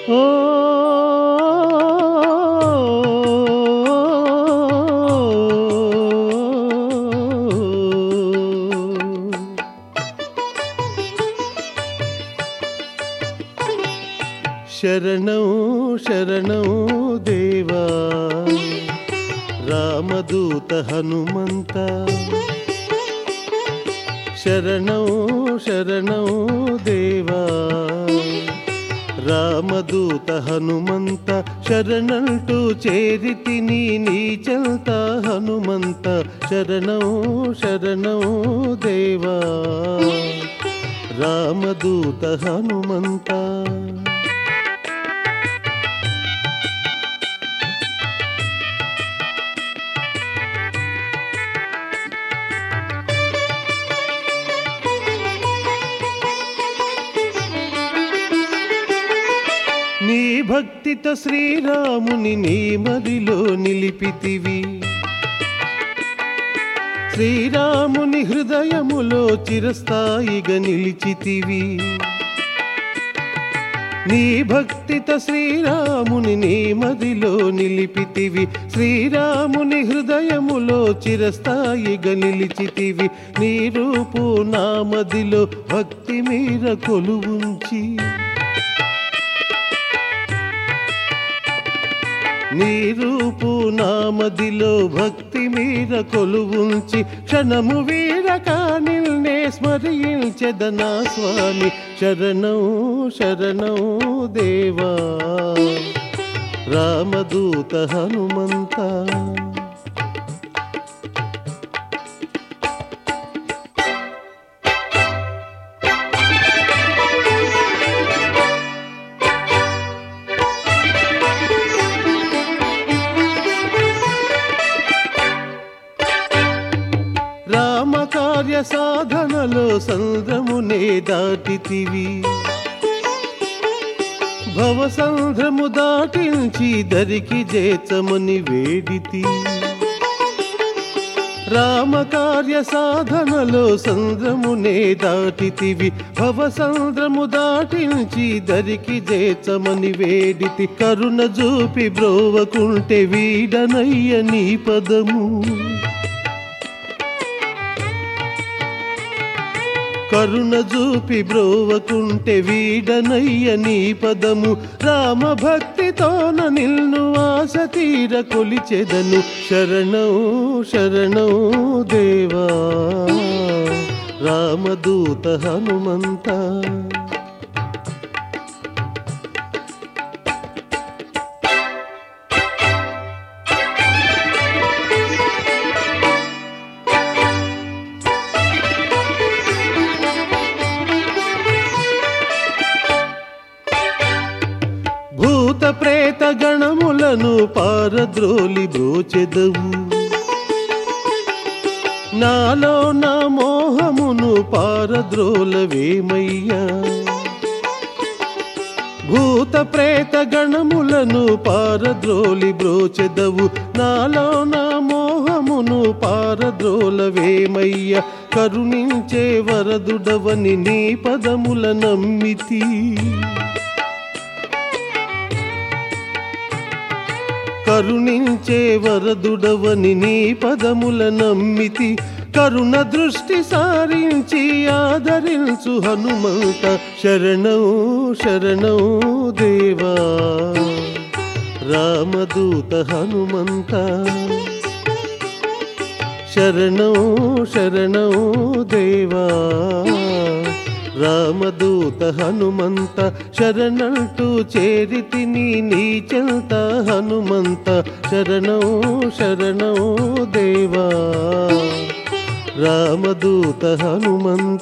ఓ శరణం శరణం దేవా రామదూత హనుమంత శరణం శరణం దేవా రామదూత హనుమంత శరణంటూ చేరితిని నీ చెంత హనుమంత శరణం శరణం దేవా రామదూత హనుమంత నీ భక్తితో శ్రీరాముని నీ మదిలో నిలిపితివి శ్రీరాముని హృదయములో చిరస్థాయిగా నిలిచితివి నీ భక్తితో శ్రీరాముని నీ మదిలో నిలిపితివి శ్రీరాముని హృదయములో చిరస్థాయిగా నిలిచితివి నీ రూపు నా మదిలో భక్తి మీర కొలువుంచి నీ రూపు నా మదిలో భక్తి మీర కొలువుంచి క్షణము వీరక నిన్నే స్మరించెదనా స్వామి శరణం శరణం దేవా రామదూత హనుమంత రామకార్య సాధనలో సంద్రమునే దాటితివి భవసంద్రము దాటించి దరికి చేర్చమని వేడితి రామకార్య సాధనలో సంద్రమునే దాటితివి భవసంద్రము దాటించి దరికి చేర్చమని వేడితి కరుణ చూపి బ్రోవకుంటే వీడనయ్య నీ పదము కరుణ చూపి బ్రోవకుంటే వీడనయ్య నీ పదము రామ భక్తితోన నిన్ను ఆశ తీర కొలిచెదను శరణం శరణం దేవా రామదూత హనుమంత భూత ప్రేత గణములను పారద్రోలి బ్రోచెదవు నాలో నా మోహమును పారద్రోలవేమయ్యా భూత ప్రేత గణములను పారద్రోలి బ్రోచెదవు నాలో నా మోహమును పారద్రోలవేమయ్యా కరుణించే వరదుడవని నీ పదముల నమ్మితి కరుణించే వరదుడవని నీ పదముల నమ్మితి కరుణ దృష్టి సారించి ఆదరించు హనుమంత శరణం శరణం దేవా రామదూత హనుమంత శరణం శరణం దేవా రామదూత హనుమంత శరణంటూ చేరితిని నీ చెంత హనుమంత శరణం శరణం దేవా రామదూత హనుమంత